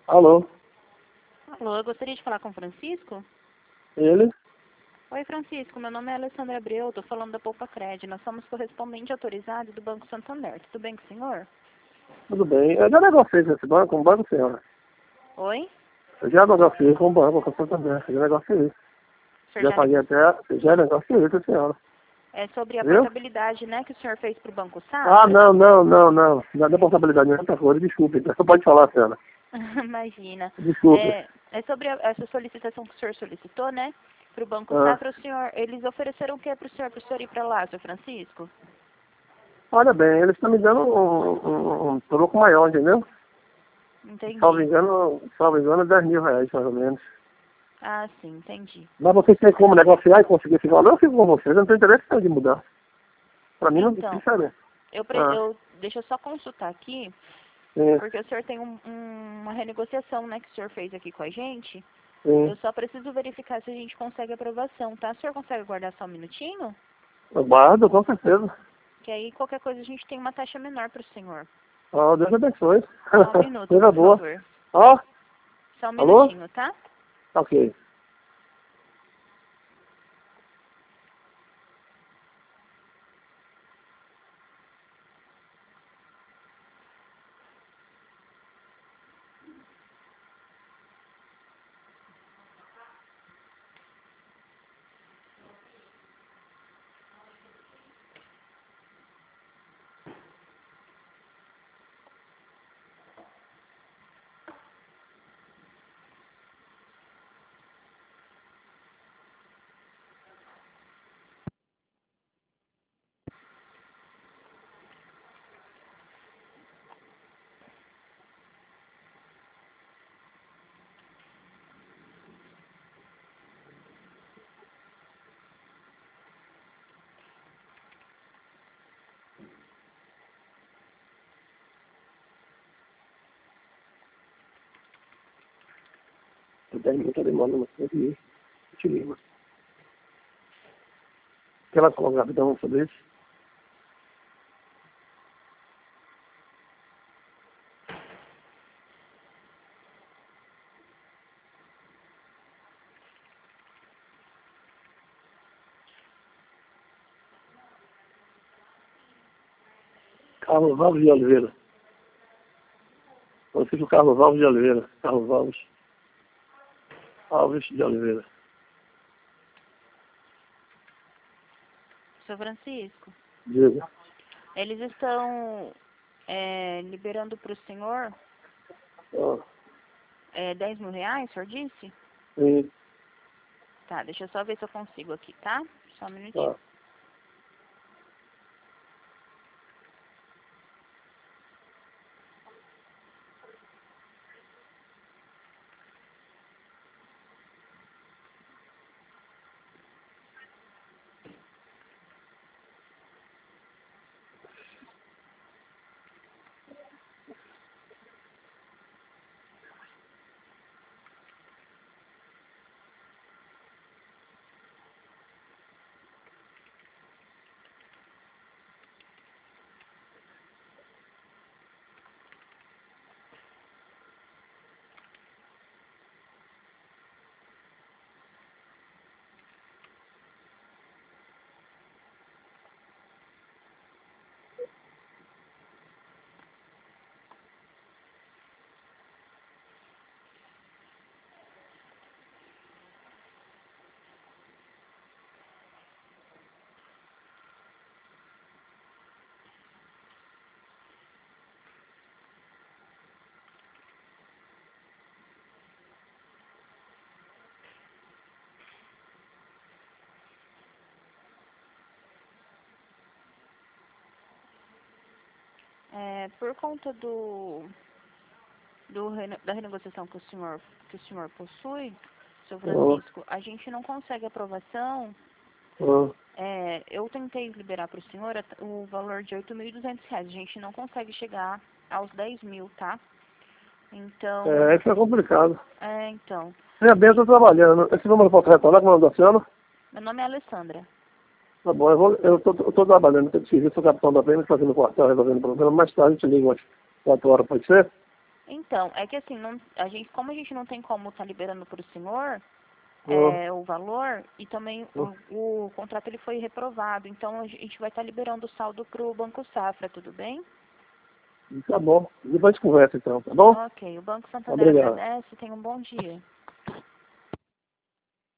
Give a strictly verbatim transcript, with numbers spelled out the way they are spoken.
Alô? Alô, eu gostaria de falar com o Francisco? Ele? Oi, Francisco, meu nome é Alessandra Abreu, estou falando da Poupa Cred. Nós somos correspondente autorizado do Banco Santander. Tudo bem com o senhor? Tudo bem. Eu já negociei com esse banco, com o banco, senhora. Oi? Eu já negociei com o banco, com o Santander. Eu já negociei. O senhor Já já paguei nego- até... Já negociei com a senhora. É sobre a Viu? portabilidade, né, que o senhor fez para o Banco Ah, Safra? não, não, não, não. Não é responsabilidade, não é outra coisa. Desculpe. Você pode falar, senhora. Imagina. Desculpe. É, é sobre a- essa solicitação que o senhor solicitou, né, para o Banco Ah. Safra. O senhor, eles ofereceram o que para o senhor, para o senhor ir para lá, seu Francisco? Olha bem, eles estão me dando um, um, um troco maior, entendeu? Salvo Entendi. engano, salvo engano, dez mil reais, mais ou menos. Ah, sim, entendi. Mas vocês têm como negociar e conseguir esse valor? Eu fico com vocês. Eu não tenho interesse nenhum de mudar. Pra mim não tem Então, diferença. eu, pre- Ah, eu, deixa eu só consultar aqui, sim, porque o senhor tem um- um- uma renegociação, né, que o senhor fez aqui com a gente. sim. Eu só preciso verificar se a gente consegue aprovação, tá? O senhor consegue aguardar só um minutinho? Eu guardo, com certeza. Que aí qualquer coisa a gente tem uma taxa menor para o senhor. Ah, Deus abençoe. Só um minuto, Coisa por boa. favor. Ó, Só um alô? minutinho, tá? Ok. dez minutos demora, mas eu te te ligo. Quer lá falar rapidão sobre isso? Carlos Alves de Oliveira. Francisco Carlos Alves de Oliveira. Carlos Alves. Alves de Oliveira. Seu Francisco, Diga. eles estão é, liberando para o senhor Ó, é, dez mil reais, o senhor disse? sim, Tá, deixa eu só ver se eu consigo aqui, tá? Só um minutinho. tá. É, por conta do, do rene- da renegociação que o senhor que o senhor possui, seu Ó, Francisco, a gente não consegue aprovação. ó. É, eu tentei liberar para o senhor at- o valor de oito mil e duzentos reais. A gente não consegue chegar aos dez mil, tá? Então, É, isso é complicado. é, então. Veja bem, eu estou trabalhando. Esse número pode retornar com o nome da senhora? Meu nome é Alessandra. Tá bom, eu vou, eu tô, eu tô trabalhando, tô de serviço, sou capitão da P M, fazendo quartel, resolvendo problema. Mais tarde eu te ligo umas quatro horas, pode ser? Então, é que assim, não, a gente, como a gente não tem como estar tá liberando para o senhor Oh, é, o valor, e também oh, o, o contrato ele foi reprovado, então a gente vai estar tá liberando o saldo para o Banco Safra, tudo bem? tá bom. Depois a gente conversa então, tá bom? Ok, o Banco Santander Obrigado. agradece, tenha um bom dia.